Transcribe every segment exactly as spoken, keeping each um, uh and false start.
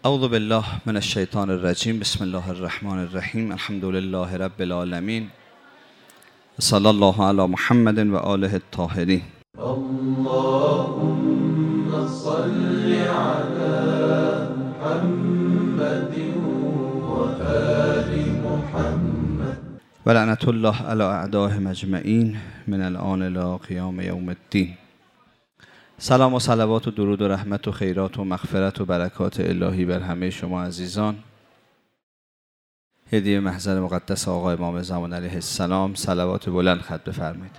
اعوذ بالله من الشیطان الرجیم. بسم الله الرحمن الرحیم. الحمد لله رب العالمین. صلی الله علی محمد و آله الطاهرین. اللهم صل على محمد و آل محمد و لعنت الله علی اعدائهم اجمعین من الآن الی قیام یوم الدین. سلام و صلوات و درود و رحمت و خیرات و مغفرت و برکات الهی بر همه شما عزیزان. هدیه محضر مقدس آقا امام زمان علیه السلام، صلوات بلند خط بفرمایید.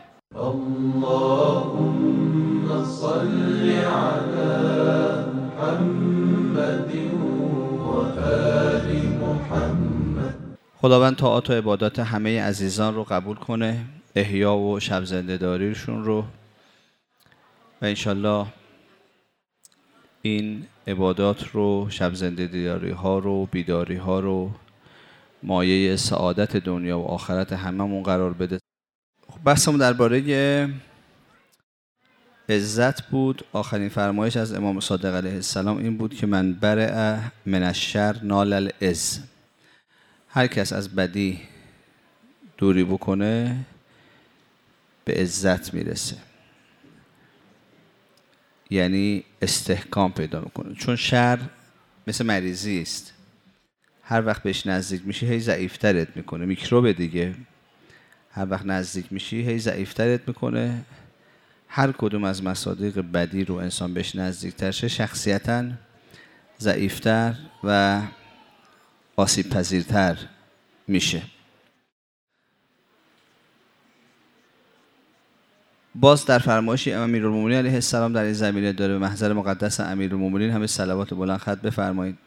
اللهم صل على محمد و آل محمد. خداوند طاعات و عبادات همه عزیزان رو قبول کنه، احیا و شب زنده داریشون رو، و انشالله این عبادات رو، شب زنده داری ها رو، بیداری ها رو مایه سعادت دنیا و آخرت هممون قرار بده. بحثمون درباره عزت بود. آخرین فرمایش از امام صادق علیه السلام این بود که من برئ من الشر نال العز. هر کس از بدی دوری بکنه به عزت میرسه، یعنی استحکام پیدا میکنه. چون شر مثل مریضی است، هر وقت بهش نزدیک میشی هی ضعیفترت میکنه. میکروب دیگه، هر وقت نزدیک میشی هی ضعیفترت میکنه. هر کدوم از مصادیق بدی رو انسان بهش نزدیکتر شه، شخصیتاً ضعیفتر و آسیب پذیرتر میشه. باز در فرمایشی امیرالمومنین علیه السلام در این زمینه داره به محضر مقدس امیرالمومنین همه صلوات بلند خط بفرمایید.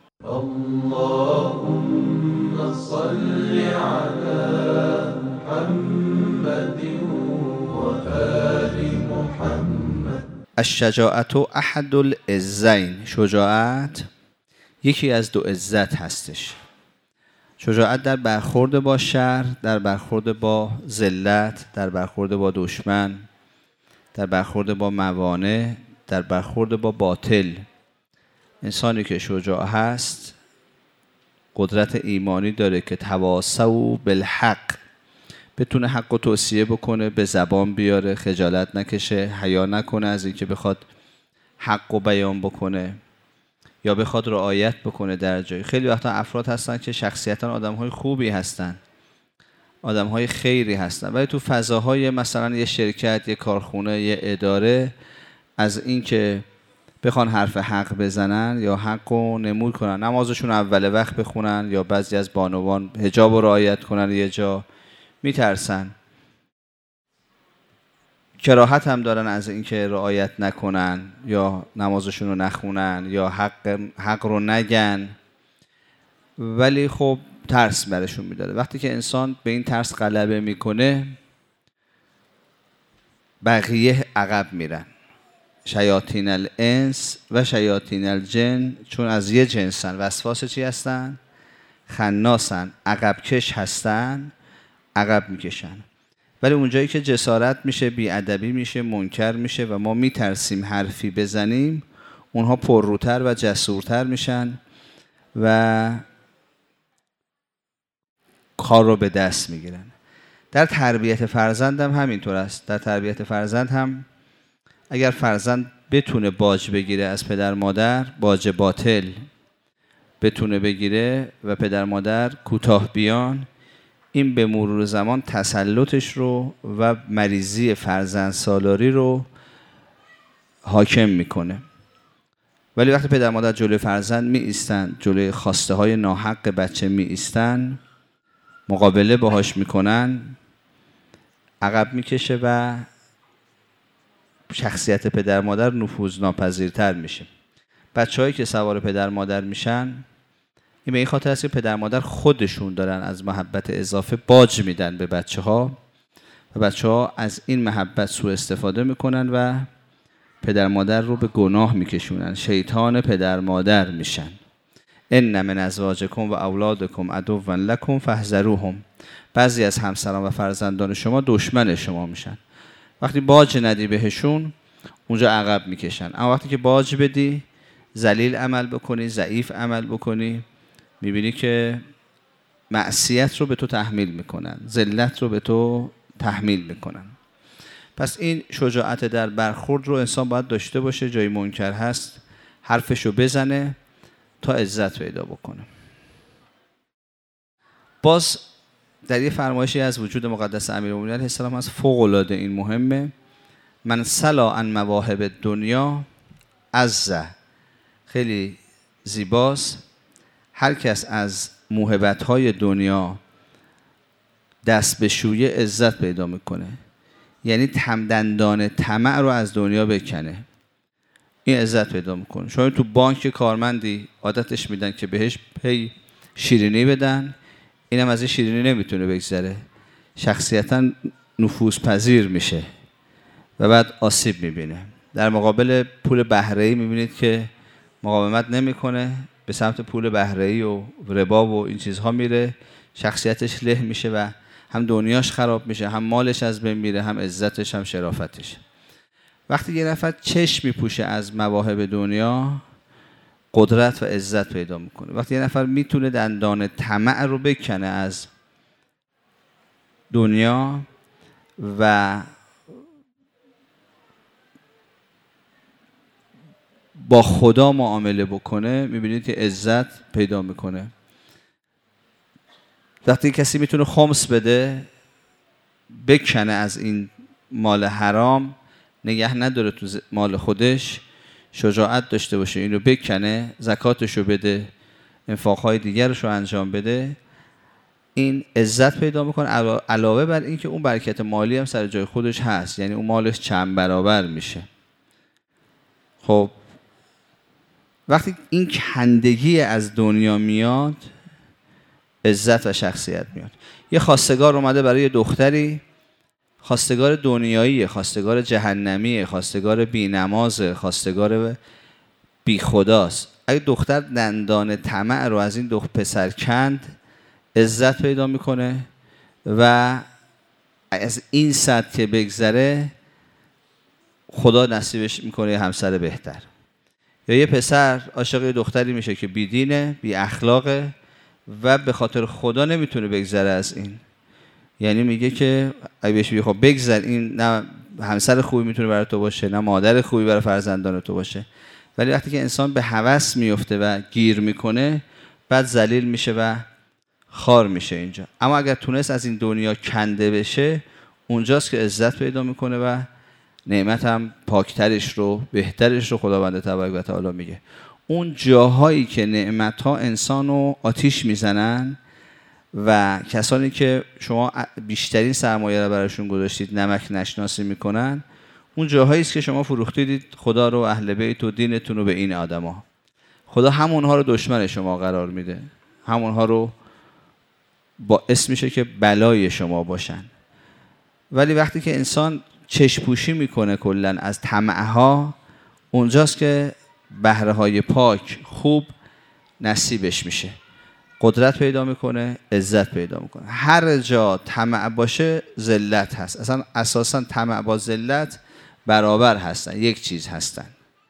اللهم صل على محمد و آل محمد. الشجاعت احد العزین. شجاعت یکی از دو عزت هستش. شجاعت در برخورد با شر، در برخورد با ذلت، در برخورد با دشمن، در برخورد با موانع، در برخورد با باطل. انسانی که شجاع هست قدرت ایمانی داره که تواصوا بالحق، بتونه حق و توصیه بکنه، به زبان بیاره، خجالت نکشه، حیا نکنه از اینکه بخواد حق و بیان بکنه یا بخواد رعایت بکنه در جای. خیلی وقتا افراد هستن که شخصیتاً آدم‌های خوبی هستن، آدم‌های خیری هستن، ولی تو فضاهای مثلا یه شرکت، یه کارخونه، یه اداره، از اینکه بخوان حرف حق بزنن یا حق رو نمود کنن، نمازشون اول وقت بخونن یا بعضی از بانوان حجاب رو رعایت کنن، یه جا میترسن. کراهت هم دارن از اینکه رعایت نکنن یا نمازشون رو نخونن یا حق حق رو نگن، ولی خب ترس برشون میداره. وقتی که انسان به این ترس غلبه میکنه بقیه عقب میرن. شیاطین الانس و شیاطین الجن، چون از یه جنسن، وسواس چی هستن؟ خناسن، عقب کش هستن، عقب میکشن. ولی اونجایی که جسارت میشه، بیادبی میشه، منکر میشه و ما میترسیم حرفی بزنیم، اونها پرروتر و جسورتر میشن و کار رو به دست میگیرن. در تربیت فرزند هم همینطور است. در تربیت فرزند هم اگر فرزند بتونه باج بگیره از پدر مادر، باج باطل بتونه بگیره و پدر مادر کوتاه بیان، این به مرور زمان تسلطش رو و مریضی فرزند سالاری رو حاکم میکنه. ولی وقتی پدر مادر جلوی فرزند می ایستن، جلوی خواسته های ناحق بچه می ایستن، مقابله باهاش میکنن، عقب میکشه و شخصیت پدر مادر نفوذناپذیرتر میشه. بچه‌هایی که سوار پدر مادر میشن، این به این خاطر است که پدر مادر خودشون دارن از محبت اضافه باج میدن به بچه‌ها و بچه‌ها از این محبت سوء استفاده میکنن و پدر مادر رو به گناه میکشونن، شیطان پدر مادر میشن. ان من ازواجکم و اولادکم عدوا لکم فاحذروهم. بعضی از همسران و فرزندان شما دشمن شما میشن. وقتی باج ندی بهشون اونجا عقب میکشن، اما وقتی که باج بدی ذلیل عمل بکنی، ضعیف عمل بکنی، میبینی که معصیت رو به تو تحمیل میکنن، ذلت رو به تو تحمیل میکنن. پس این شجاعت در برخورد رو انسان باید داشته باشه، جای منکر هست حرفشو بزنه تا عزت پیدا بکنه. باز در یه فرمایشی از وجود مقدس امیرالمومنین علیه السلام هست، فوق العاده این مهمه: من سلا عن مواهب دنیا عز. خیلی زیباست. هر کس از موهبت‌های دنیا دست به شویه عزت پیدا میکنه. یعنی تمدندان طمع رو از دنیا بکنه، این عزت پیدا میکنه. شما تو بانک کارمندی عادتش میدن که بهش پی شیرینی بدن، اینم از این شیرینی نمیتونه بگذره، شخصیتا نفوذ پذیر میشه و بعد آسیب میبینه. در مقابل پول بهره‌ای میبینید که مقاومت نمیکنه، به سمت پول بهره‌ای و ربا و این چیزها میره، شخصیتش له میشه و هم دنیاش خراب میشه، هم مالش از بین میره، هم عزتش، هم شرافتش. وقتی یه نفر چشم میپوشه از مواهب دنیا، قدرت و عزت پیدا میکنه. وقتی یه نفر میتونه دندان طمع رو بکنه از دنیا و با خدا معامله بکنه، میبینید که عزت پیدا میکنه. وقتی کسی میتونه خمس بده، بکنه از این مال حرام، نگه نداره تو مال خودش، شجاعت داشته باشه اینو بکنه، زکاتشو بده، انفاقهای دیگرشو انجام بده، این عزت پیدا میکنه. علاوه بر این که اون برکت مالی هم سر جای خودش هست، یعنی اون مالش چند برابر میشه. خب وقتی این کندگی از دنیا میاد، عزت و شخصیت میاد. یه خواستگار اومده برای دختری، خواستگار دنیاییه، خواستگار جهنمیه، خواستگار بی‌نمازه، خواستگار بی خداست. اگه دختر دندان طمع رو از این دو پسر کند، عزت پیدا میکنه و از این سطح که بگذره خدا نصیبش میکنه همسر بهتر. یا یه پسر عاشق دختری میشه که بیدینه، بی اخلاقه و به خاطر خدا نمیتونه بگذره از این. یعنی میگه که اگه بهش بگی خب بگذر، این نه همسر خوبی میتونه برای تو باشه، نه مادر خوبی برای فرزندان تو باشه. ولی وقتی که انسان به هوس میفته و گیر میکنه، بعد ذلیل میشه و خار میشه اینجا. اما اگر تونست از این دنیا کنده بشه، اونجاست که عزت پیدا میکنه و نعمت هم پاکترش رو، بهترش رو خداوند تبارک و تعالی میگه. اون جاهایی که نعمت ها انسانو آتیش میزنن و کسانی که شما بیشترین سرمایه رو براشون گذاشتید نمک نشناسی میکنن، اون جاهایی است که شما فروختید خدا رو، اهل بیت و دینتون رو به این آدما. خدا همونها رو دشمن شما قرار میده، همونها رو باعث میشه که بلای شما باشن. ولی وقتی که انسان چشم پوشی میکنه کلا از طمعها، اونجاست که بهره های پاک خوب نصیبش میشه، قدرت پیدا میکنه، عزت پیدا میکنه. هر جا طمع باشه ذلت هست. اصلا اساسا طمع با ذلت برابر هستن، یک چیز هستن.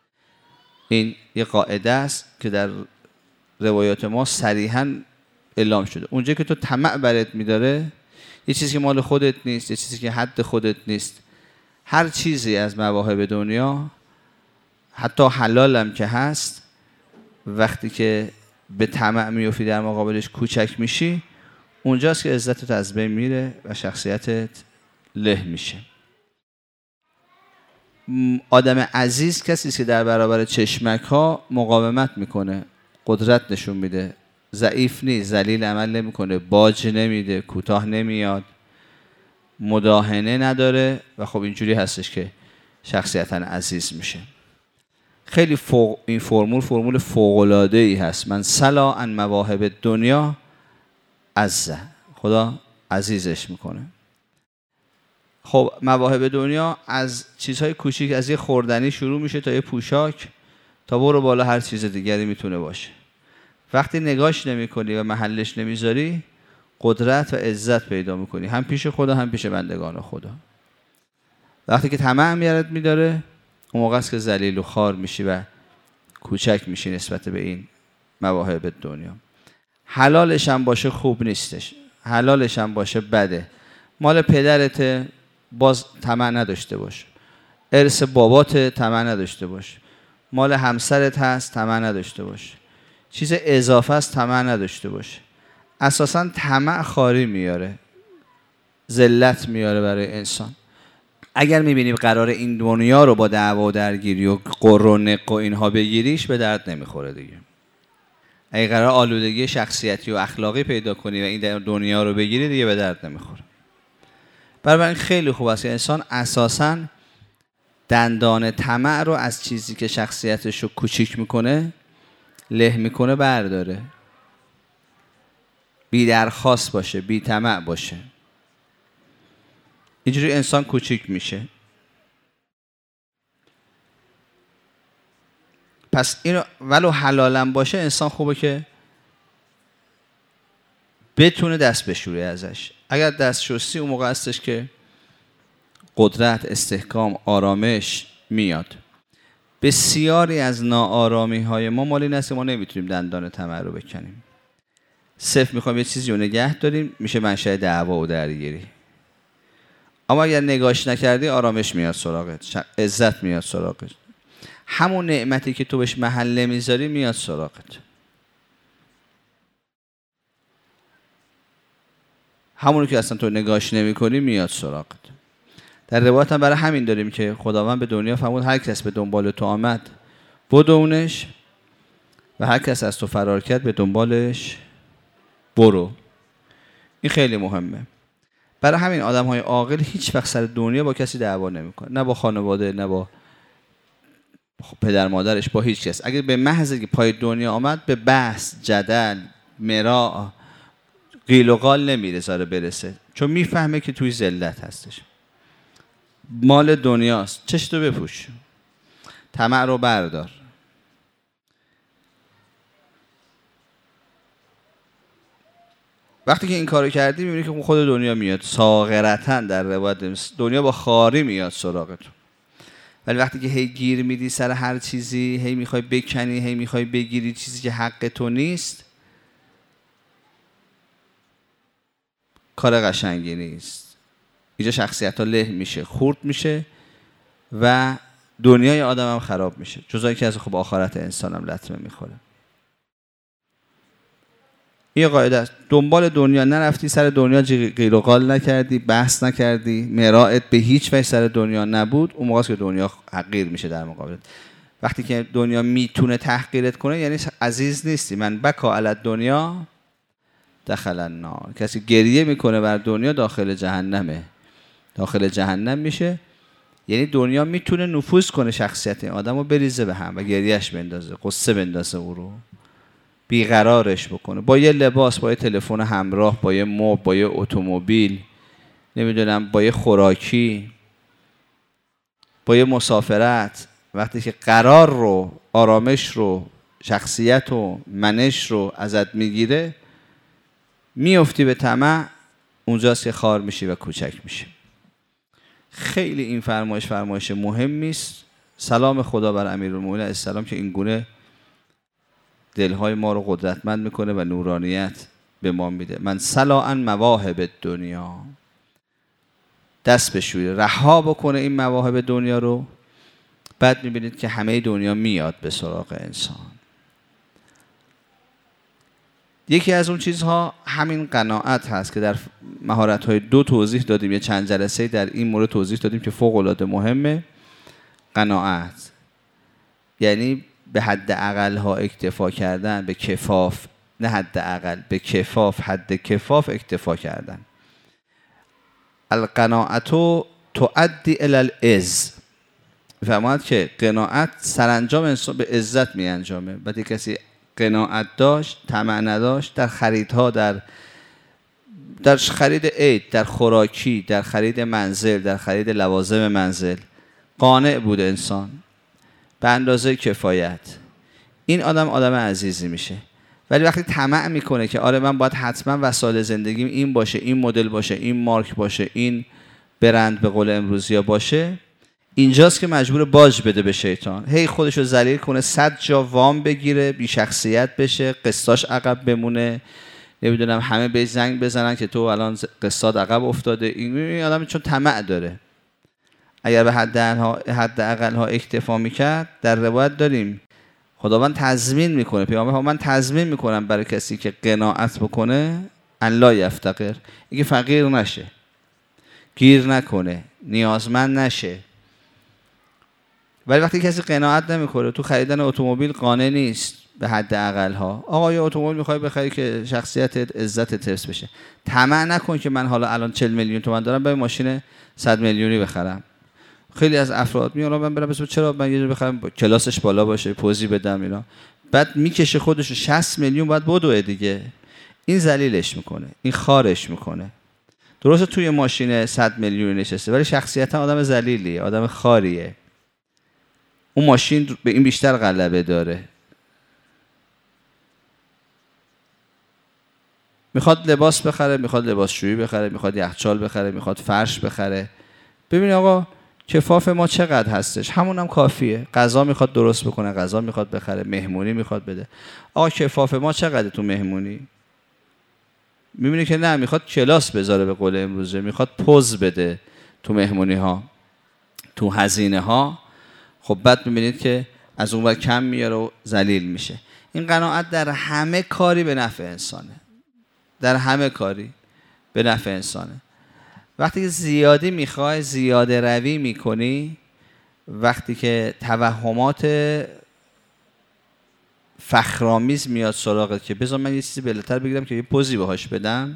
این یه قاعده است که در روایات ما صریحاً اعلام شده. اونجا که تو طمع برات میداره، یه چیزی که مال خودت نیست، یه چیزی که حد خودت نیست، هر چیزی از مواهب دنیا، حتی حلالم که هست، وقتی که به طمع میوفی در مقابلش کوچک میشی، اونجاست که عزتت از بین میره و شخصیتت له میشه. آدم عزیز کسی است که در برابر چشمک ها مقاومت میکنه، قدرت نشون میده، ضعیف نیست، ذلیل عمل نمیکنه، باج نمیده، کوتاه نمیاد، مداهنه نداره و خب اینجوری هستش که شخصیتاً عزیز میشه. خیلی فوق، این فرمول فرمول فوق‌العاده‌ای هست. من سلا عن مواهب دنیا عز، خدا عزیزش میکنه. خب مواهب دنیا از چیزهای کوچیک، از یه خوردنی شروع میشه تا یه پوشاک، تا برو بالا هر چیز دیگری میتونه باشه. وقتی نگاش نمی‌کنی و محلش نمیذاری، قدرت و عزت پیدا میکنی، هم پیش خدا هم پیش بندگان خدا. وقتی که طمع میارت میداره، اون موقع است که ذلیل و خوار میشی و کوچک میشی نسبت به این مواهب دنیا. حلالش هم باشه خوب نیستش، حلالش هم باشه بده. مال پدرت باز طمع نداشته باش، ارث بابات طمع نداشته باش، مال همسرت هست طمع نداشته باش، چیز اضافه است طمع نداشته باش. اساساً طمع خاری میاره، ذلت میاره برای انسان. اگر میبینیم قرار این دنیا رو با دعوا و درگیری و قر و نق و اینها بگیریش، به درد نمیخوره دیگه. اگر قرار آلودگی شخصیتی و اخلاقی پیدا کنی و این دنیا رو بگیری، دیگه به درد نمیخوره. برای خیلی خوب است که انسان اساساً دندان طمع رو از چیزی که شخصیتش رو کوچیک میکنه، له میکنه برداره. بی درخواست باشه، بی طمع باشه. اینجوری انسان کوچیک میشه. پس اینو ولو حلالم باشه، انسان خوبه که بتونه دست بشوره ازش. اگر دست شستی، اون موقع هستش که قدرت، استحکام، آرامش میاد. بسیاری از ناآرامی های ما مال این است که ما نمیتونیم دندان طمع رو بکنیم. صرف میخوایم یه چیزی رو نگه داریم، میشه منشأ دعوا و درگیری. اما اگر نگاش نکردی، آرامش میاد سراغت، عزت میاد سراغت، همون نعمتی که تو بهش محل نمیذاری میاد سراغت. همونی که اصلا تو نگاش نمی کنی میاد سراغت. در روایت هم برای همین داریم که خداوند به دنیا فرمود هر کس به دنبال تو آمد بدونش و هر کس از تو فرار کرد به دنبالش برو. این خیلی مهمه. برای همین آدم های عاقل هیچ وقت سر دنیا با کسی دعوا نمیکنه، نه با خانواده، نه با پدر مادرش، با هیچ کس. اگر به محض که پای دنیا آمد، به بحث، جدل، مراع، قیل و قال نمیره زاره برسه، چون میفهمه که توی ذلت هستش. مال دنیاست، چشتو بپوش، طمع رو بردار. وقتی که این کارو کردی، میبینی که خود دنیا میاد ساغرتن. در روایت دنیا با خاری میاد سراغتون. ولی وقتی که هی گیر میدی سر هر چیزی، هی میخوای بکنی، هی میخوای بگیری چیزی که حق تو نیست، کار قشنگی نیست. اینجا شخصیت ها له میشه، خورد میشه و دنیای آدم هم خراب میشه. جزایی که از خوب آخرت انسان هم لطمه میخوره. این قاعده است. دنبال دنیا نرفتی، سر دنیا قیل و قال نکردی، بحث نکردی، مراعت به هیچ وجه سر دنیا نبود، اون موقعی که دنیا حقیر میشه در مقابلت. وقتی که دنیا میتونه تحقیرت کنه، یعنی عزیز نیستی. من بکا علی دنیا دخل النار. کسی گریه میکنه بر دنیا داخل جهنمه، داخل جهنم میشه. یعنی دنیا میتونه نفوذ کنه شخصیت این آدم رو بریزه به هم و گریهش بندازه، قصه بندازه، او رو بیقرارش بکنه. با یه لباس، با یه تلفن همراه، با یه مبل، با یه اتومبیل، نمیدونم با یه خوراکی، با یه مسافرت. وقتی که قرار رو، آرامش رو، شخصیت و منش رو ازت میگیره، میافتی به طمع. اونجاست که خار میشی و کوچک میشی. خیلی این فرمایش فرمایش مهمی است. سلام خدا بر امیرالمومنین علیه السلام که این گونه دلهای ما رو قدرتمند میکنه و نورانیت به ما میده. من صلاً مواهب دنیا، دست بشویه، رها بکنه این مواهب دنیا رو. بعد میبینید که همه دنیا میاد به سراغ انسان. یکی از اون چیزها همین قناعت هست که در مهارت‌های دو توضیح دادیم، یه چند جلسه در این مورد توضیح دادیم که فوق‌العاده مهمه. قناعت یعنی به حد اقل ها اکتفا کردن، به کفاف، نه حد اقل، به کفاف، حد کفاف اکتفا کردن. القناعتو تؤدی الی العز. فهمید که قناعت سرانجام انسان به عزت می انجامه. بعد کسی قناعت داشت، طمع نداشت در خریدها، در در خرید عید، در خوراکی، در خرید منزل، در خرید لوازم منزل، قانع بود انسان به اندازه کفایت، این آدم آدم عزیزی میشه. ولی وقتی طمع میکنه که آره من باید حتما وسایل زندگیم این باشه، این مدل باشه، این مارک باشه، این برند به قول امروزیا باشه، اینجاست که مجبور باج بده به شیطان، هی خودش رو ذلیل کنه، صد جا وام بگیره، بی شخصیت بشه، قسطاش عقب بمونه، نمیدونم همه به زنگ بزنن که تو الان قسطات عقب افتاده. این آدم چون طمع داره. اگر به حد حد اقل ها اکتفا میکرد، در روایت داریم خداوند تضمین میکنه، پیامبر ها من تضمین میکنم برای کسی که قناعت بکنه الله یفتقر، اینکه فقیر نشه، گیر نکنه، نیازمند نشه. ولی وقتی کسی قناعت نمیکنه، تو خریدن اتومبیل قانع نیست به حد اقل ها، آقا یه اتومبیل میخوای بخری که شخصیت عزت حفظ بشه، طمع نکن که من حالا الان چهل میلیون تومان دارم برای ماشین صد میلیونی بخرم. خیلی از افراد میگن من برم بس چرا من یه جور بخرم کلاسش بالا باشه، پوزی بدم اینا، بعد میکشه خودش شصت میلیون بعد بدوه دیگه. این ذلیلش میکنه، این خارش میکنه. درسته توی ماشین صد میلیون نشسته ولی شخصیتا آدم ذلیلیه، آدم خاریه. اون ماشین به این بیشتر غلبه داره. میخواد لباس بخره، میخواد لباسشویی بخره، میخواد یخچال بخره، میخواد فرش بخره. ببین آقا کفاف ما چقدر هستش، همونم کافیه. غذا میخواد درست بکنه، غذا میخواد بخره، مهمونی میخواد بده. آقا کفاف ما چقدر تو مهمونی؟ میبینی که نه، میخواد کلاس بذاره، به قول امروزه میخواد پوز بده تو مهمونی ها، تو هزینه ها. خب بعد میبینید که از اون ور کم میاره و ذلیل میشه. این قناعت در همه کاری به نفع انسانه، در همه کاری به نفع انسانه. وقتی که زیادی میخوای، زیاده روی میکنی، وقتی که توهمات فخرآمیز میاد سراغت که بذار من یه چیزی بالاتر بگیرم که یه پوزی باهاش بدم،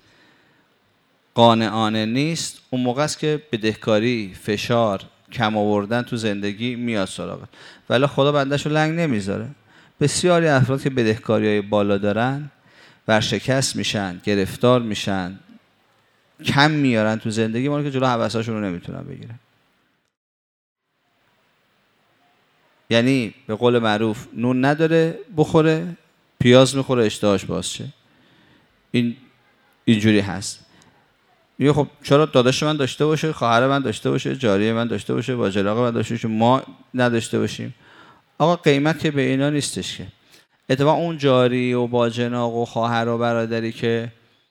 قانعانه نیست، اون موقع است که بدهکاری، فشار، کم آوردن تو زندگی میاد سراغت. ولی خدا بندهشو لنگ نمیذاره. بسیاری افراد که بدهکاری‌های بالا دارن ورشکست میشن، گرفتار میشن، کم میارن تو زندگی، مال که جلو هوساشون رو نمیتونن بگیرن. یعنی به قول معروف نون نداره بخوره، پیاز میخوره اشتهاش باز شه. این اینجوری هست. میگه خب چرا داداش من داشته باشه، خواهر من داشته باشه، جاریه من داشته باشه، واجلاق من داشته باشه، ما نداشته باشیم؟ آقا قیمت که به اینا نیستش که. اتفاقا اون جاری و باجناق و خواهر و برادری که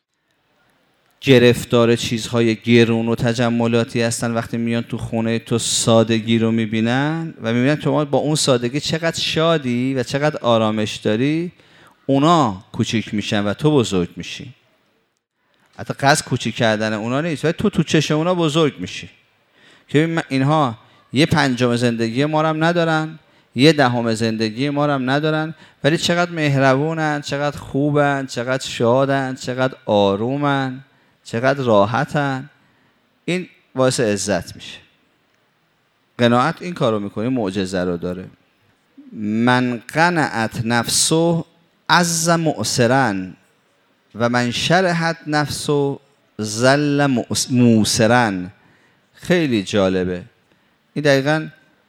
گرفتار چیزهای گرون و تجملاتی هستن، وقتی میان تو خونه تو سادگی رو میبینن و میبینن تو با اون سادگی چقدر شادی و چقدر آرامش داری، اونا کوچیک میشن و تو بزرگ میشی. حتی قصد کوچیک کردن اونا نیست، ولی تو تو چشم اونا بزرگ میشی که اینها یه پنجم زندگی ما رو هم ندارن، یه دهم زندگی ما رو هم ندارن، ولی چقدر مهربونن، چقدر خوبن، چقدر شادن، چقدر آرومن، چقدر راحتن. این باعث عزت میشه. قناعت این کارو میکنه، معجزه رو داره. من قنعت نفسه عز مؤثرا و من شرحت نفسه ذل موسرا. خیلی جالبه. این دقیقاً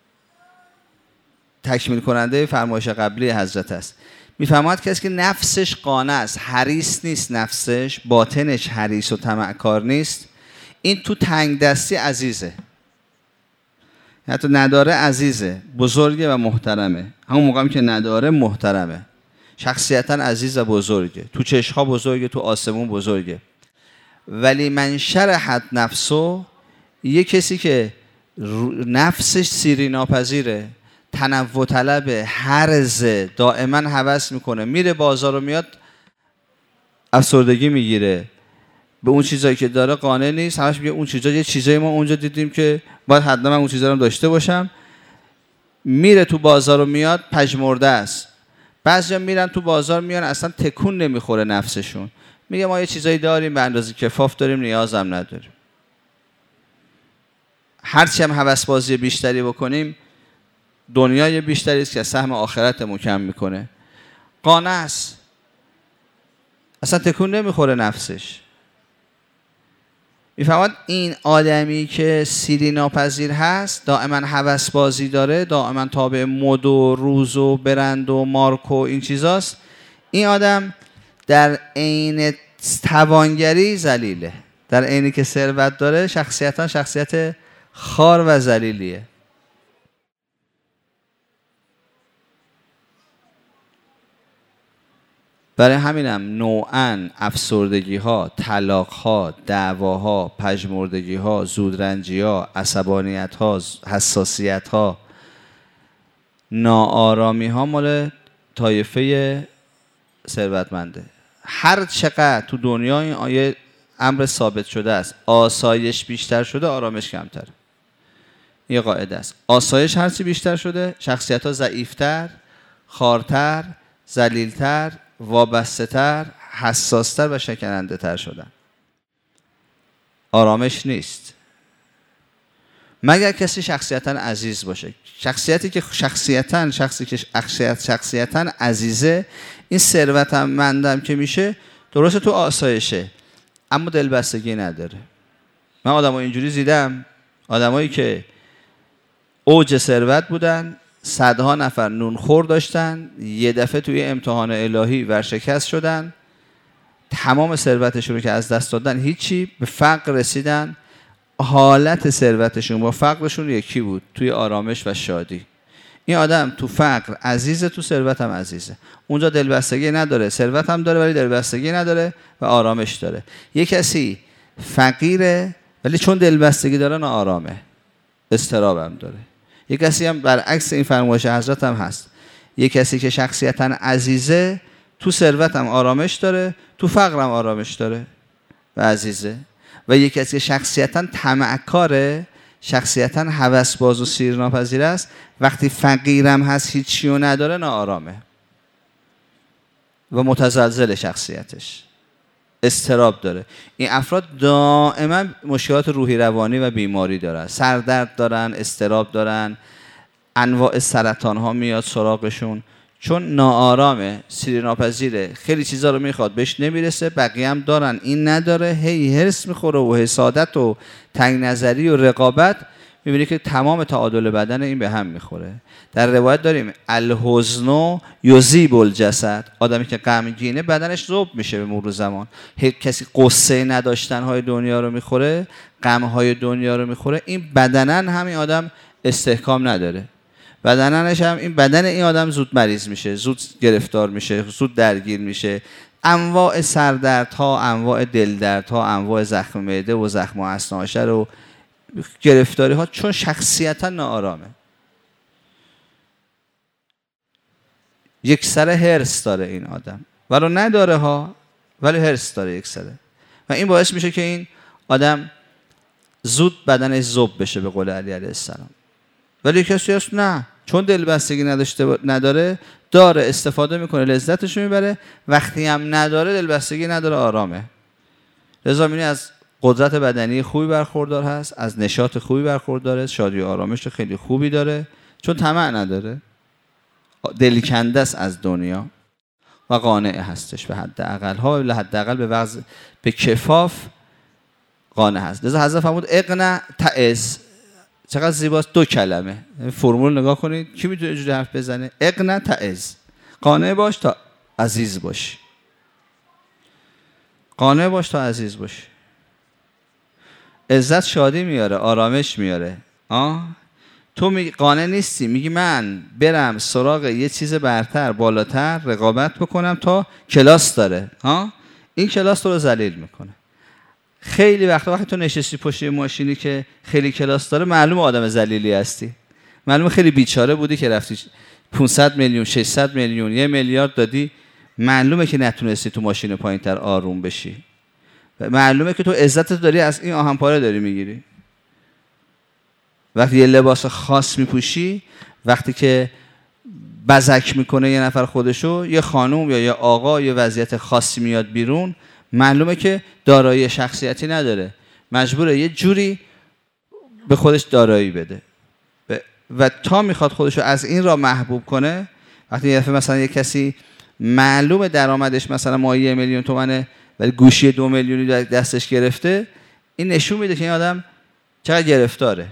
تکمیل کننده فرمایش قبلی حضرت است. میفهمد کسی که نفسش قانع است، حریص نیست، نفسش باطنش حریص و طمعکار نیست، این تو تنگ دستی عزیزه، حتی نداره عزیزه، بزرگه و محترمه. همون موقعی که نداره محترمه، شخصیتا عزیز و بزرگه، تو چشم‌ها بزرگه، تو آسمون بزرگه. ولی من شرحت نفسه، یه کسی که نفسش سیری ناپذیره، تنوع طلبه، هرزه، دائما هوس میکنه، میره بازار و میاد افسردگی میگیره، به اون چیزایی که داره قانع نیست، همش میگه اون چیزا، یه چیزایی ما اونجا دیدیم که باید حتما من اون چیزا رو داشته باشم. میره تو بازار و میاد پژمرده است. بعضیا میرن تو بازار میان اصلا تکون نمیخوره نفسشون، میگه ما یه چیزایی داریم به اندازه کفاف داریم، نیازم نداریم. هرچی هم هوس بازی بیشتری بکنیم، دنیای بیشتری است که سهم آخرتمون کم میکنه. قانع است، اصلا تکون نمیخوره نفسش. میفهمد این آدمی که سیری ناپذیر هست، دائما هوس بازی داره، دائما تابع مد و روز و برند و مارک و این چیزاست، این آدم در عین توانگری ذلیله، در عینی که ثروت داره شخصیتا شخصیت خار و ذلیلیه. برای همینم نوعاً افسردگی ها، طلاق ها، دعواها، پژمردگی ها، زودرنجی ها، عصبانیت ها، حساسیت ها، ناآرامی ها مال طایفه ثروتمنده. هر چقدر تو دنیا این آیه امر ثابت شده است، آسایش بیشتر شده آرامش کمتر. این قاعده است. آسایش هرچی بیشتر شده شخصیت ها ضعیفتر، خارتر، ذلیلتر، وابسته تر، حساستر و شکننده تر شدن. آرامش نیست مگر کسی شخصیتاً عزیز باشه. شخصیتی که شخصیتاً شخصی که شخصیت شخصیتاً عزیزه، این ثروتمندم که میشه درسته تو آسایشه اما دلبستگی نداره. من آدمای اینجوری دیدم، آدمایی که اوج ثروت بودن، صدها نفر نونخور داشتن، یه دفعه توی امتحان الهی ورشکست شدن، تمام ثروتشون رو که از دست دادن، هیچی، به فقر رسیدن. حالت ثروتشون با فقرشون یکی بود، توی آرامش و شادی. این آدم تو فقر عزیزه، تو ثروت هم عزیزه. اونجا دلبستگی نداره، ثروت هم داره ولی دلبستگی نداره و آرامش داره. یه کسی فقیره ولی چون دلبستگی داره ناآرامه، اضطراب هم داره. یه کسی هم برعکس این فرمایش حضرت هم هست، یه کسی که شخصیتاً عزیزه تو ثروت هم آرامش داره، تو فقر هم آرامش داره و عزیزه. و یه کسی که شخصیتاً طمعکاره، شخصیتاً هوسباز و سیرناپذیر است، وقتی فقیرم هست هیچی رو نداره ناآرامه و متزلزل شخصیتش، اضطراب داره. این افراد دائما مشکلات روحی روانی و بیماری دارن، سردرد دارن، اضطراب دارن، انواع سرطان ها میاد سراغشون، چون ناآرامه، سیرناپذیره، خیلی چیزا رو میخواد بهش نمیرسه، بقیه هم دارن این نداره، هی هرس میخوره و حسادت و تنگ نظری و رقابت، میبینی که تمام تعادل بدن این به هم میخوره. در روایت داریم الحزن یذیب الجسد، آدمی که غمگینه بدنش ذوب میشه به مرور زمان. هر کسی قصه نداشتن های دنیا رو میخوره، غم های دنیا رو میخوره، این بدنن همین آدم استحکام نداره، بدننش هم این بدن این آدم زود مریض میشه، زود گرفتار میشه، زود درگیر میشه. انواع سردردها، انواع دلدردها، انواع زخم معده و زخم اثناعشر و گرفتاری ها، چون شخصیتا ناآرامه. یک سر هرس داره این آدم، ولو نداره ها، ولی هرس داره یک سره و این باعث میشه که این آدم زود بدنش ذوب بشه به قول علی علیه السلام. ولی کسی هست نه، چون دلبستگی نداشته نداره، داره، استفاده میکنه، لذتش میبره، وقتی هم نداره دلبستگی نداره، آرامه. لذا میبینی از قدرت بدنی خوبی برخوردار هست، از نشاط خوبی برخوردار است، شادی و آرامش خیلی خوبی داره، چون طمع نداره، دلکنده است از دنیا و قانع هستش به حداقل ها، به حداقل به وضع به کفاف قانع هست. لذا حضرت فرمود اقنع تعز. چقدر زیباست، دو کلمه، فرمول نگاه کنید، کی میتونه اینجوری حرف بزنه؟ اقنع تعز، قانع باش تا عزیز باشی، قانع باش تا عزیز باشی. عزت شادی میاره، آرامش میاره. آه تو می قانع نیستی، میگی من برم سراغ یه چیز برتر، بالاتر، رقابت بکنم تا کلاس داره. ها این کلاس تو رو ذلیل میکنه. خیلی وقتا وقتی تو نشستی پشت ماشینی که خیلی کلاس داره، معلومه آدم ذلیلی هستی، معلومه خیلی بیچاره بودی که رفتی پانصد میلیون، ششصد میلیون، یه میلیارد دادی، معلومه که نتونستی تو ماشین پایینتر آروم بشی، معلومه که تو عزتت داری از این آهن پاره داری میگیری. وقتی یه لباس خاص میپوشی، وقتی که بزک میکنه یه نفر خودشو، یه خانوم یا یه آقا یه وضعیت خاصی میاد بیرون، معلومه که دارایی شخصیتی نداره، مجبوره یه جوری به خودش دارایی بده و تا میخواد خودشو از این را محبوب کنه. وقتی یه دفعه مثلا یه کسی معلومه درآمدش مثلا ماهی یه میلیون تومنه ولی گوشی دو میلیونی دستش گرفته، این نشون میده که این آدم چقدر گرفتاره.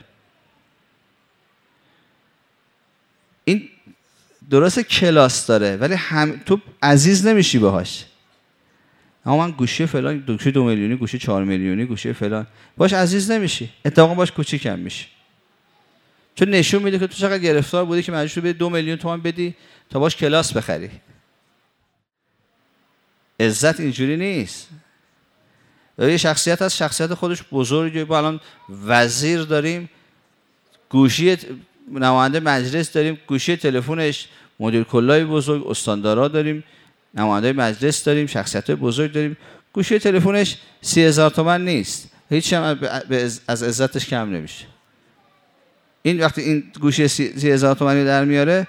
این درسته کلاس داره ولی هم تو عزیز نمیشی باهاش. اما من گوشی فلان، گوشی دو میلیونی، گوشی چهار میلیونی، گوشی فلان، باش عزیز نمیشی، اتفاقا باش کوچیکم میشی. چون نشون میده که تو چقدر گرفتار بودی که مجبور بدی دو میلیون تومان بدی تا باش کلاس بخری. عزت اینجوری نیست. یه شخصیت از شخصیت خودش بزرگه، با الان وزیر داریم، گوشی نماینده مجلس داریم، گوشی تلفنش مدیر کلای بزرگ، استاندارا داریم، نماینده مجلس داریم، شخصیت بزرگ داریم، گوشی تلفنش سی هزار تومان نیست، هیچ هم از عزتش کم نمیشه. این وقتی این گوشی سی هزار تومانی در میاره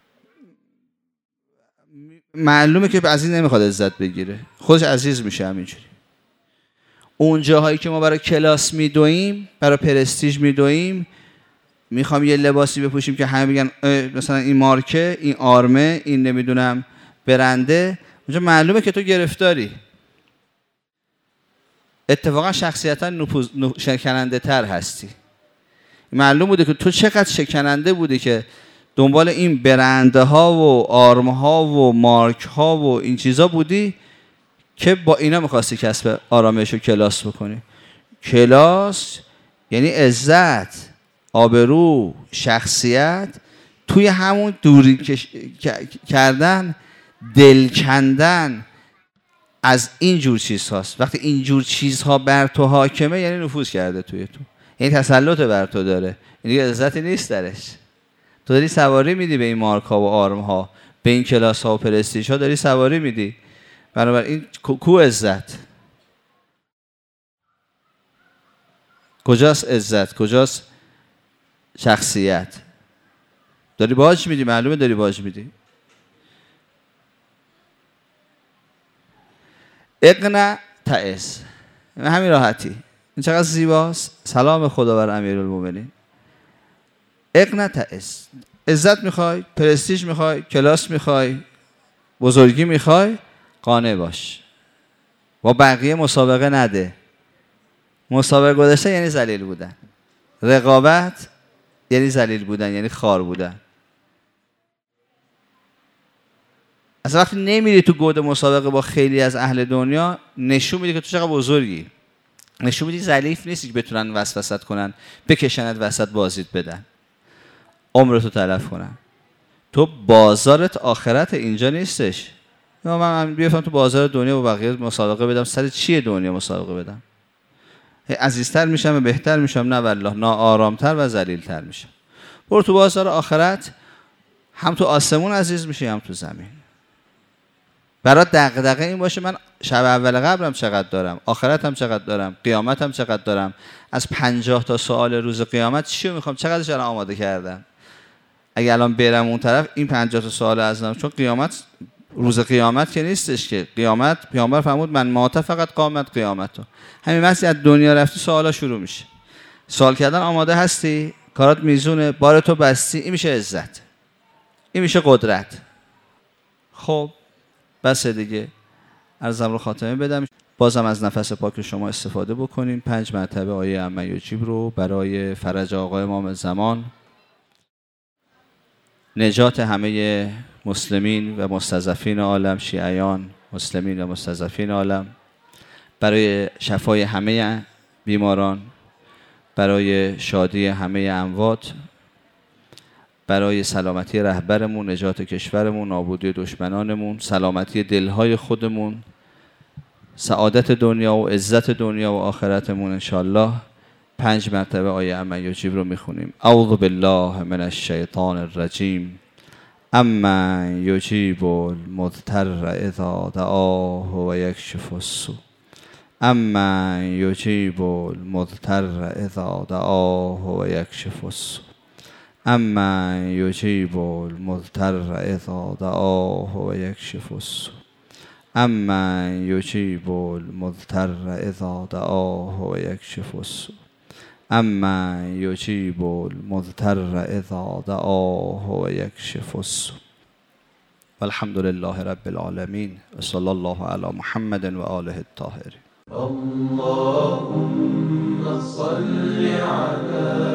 معلومه که از این نمیخواد عزت بگیره، خودش عزیز میشه همینجوری. اون جاهایی که ما برای کلاس میدویم، برای پرستیژ میدویم، میخوام یه لباسی بپوشیم که همه بگن مثلا این مارکه، این آرمه، این نمیدونم برنده، اونجا معلومه که تو گرفتاری. اتفاقا شخصیتا نفوذ شکننده تر هستی. معلوم بوده که تو چقدر شکننده بودی که دنبال این برنده ها و آرم ها و مارک ها و این چیزا بودی که با اینا میخواستی کسب آرامش و کلاس بکنی. کلاس یعنی عزت، آبرو، شخصیت، توی همون دوری کش... کردن، دل کندن از این جور چیزهاست. وقتی این جور چیزها بر تو حاکمه یعنی نفوذ کرده توی تو، یعنی تسلط بر تو داره، یعنی عزتی نیست درش. تو داری سواری میدی به این مارک ها و آرم ها، به این کلاس ها و پرستیژ ها داری سواری میدی. بنابراین کو عزت؟ کجاست عزت؟ کجاست شخصیت؟ داری باج میدی، معلومه داری باج میدی. اقنع تعز، همین راحتی. این چقدر زیباست. سلام خدا بر امیرالمومنین. اقنع تعز. عزت میخوای، پرستیژ میخوای، کلاس میخوای، بزرگی میخوای، قانع باش. با بقیه مسابقه نده. مسابقه گذاشته یعنی ذلیل بودن. رقابت یعنی ذلیل بودن، یعنی خار بودن. اصلا وقتی نمیری تو گود مسابقه با خیلی از اهل دنیا، نشون میده که تو چقدر بزرگی. نشون میدی ضعیف نیستی که بتونن وسوسه‌ت کنن، بکشنت وسط بازیت بدن، عمرتو تلف کنن. تو بازارت آخرت اینجا نیستش. من من بیفتم تو بازار دنیا و بقیه مسابقه بدم، سر چیه دنیا مسابقه بدم؟ عزیزتر میشم و بهتر میشم؟ نه والله، ناآرامتر و ذلیلتر میشم. برو تو بازار آخرت، هم تو آسمون عزیز میشی هم تو زمین. برای دغدغه این باشه من شب اول قبرم چقدر دارم، آخرتم چقدر دارم، قیامتم چقدر دارم، از پنجاه تا سوال روز قیامت چی رو میخوام، چقدرش الان آماده کردم. اگه الان برم اون طرف این پنجاه تا سوال از نام، چون قیامت روز قیامت که نیستش که. قیامت پیامبر فرمود من مات فقط قامت قیامتو. همین وقتی از دنیا رفتی سوالا شروع میشه. سوال کردن آماده هستی؟ کارات میزونه، بار تو بستی، این میشه عزت، این میشه قدرت. خب بس دیگه، عرضم رو خاتمه بدم. بازم از نفس پاک شما استفاده بکنیم. پنج مرتبه آیه عما یجیب رو برای فرج آقا امام زمان، نجات همه مسلمین و مستضعفین عالم، شیعیان مسلمین و مستضعفین عالم، برای شفای همه بیماران، برای شادی همه اموات، برای سلامتی رهبرمون، نجات کشورمون، نابودی دشمنانمون، سلامتی دلهای خودمون، سعادت دنیا و عزت دنیا و آخرتمون انشالله. پنج مرتبه آیه عما یجیب رو میخونیم. اعوذ بالله من الشیطان الرجیم. اما یجیب المضطر اذا دعاه و یکشف السوء. اما یجیب المضطر اذا دعاه و یکشف السوء. اما یجیب المضطر اذا دعاه و یکشف السوء. اما یجیب المضطر اذا دعاه و یکشف السوء. اما یجیب المضطر اذا دعاه و یکشف السوء. والحمد لله رب العالمین و صلی الله علی محمد و آله الطاهرین. اللهم صل على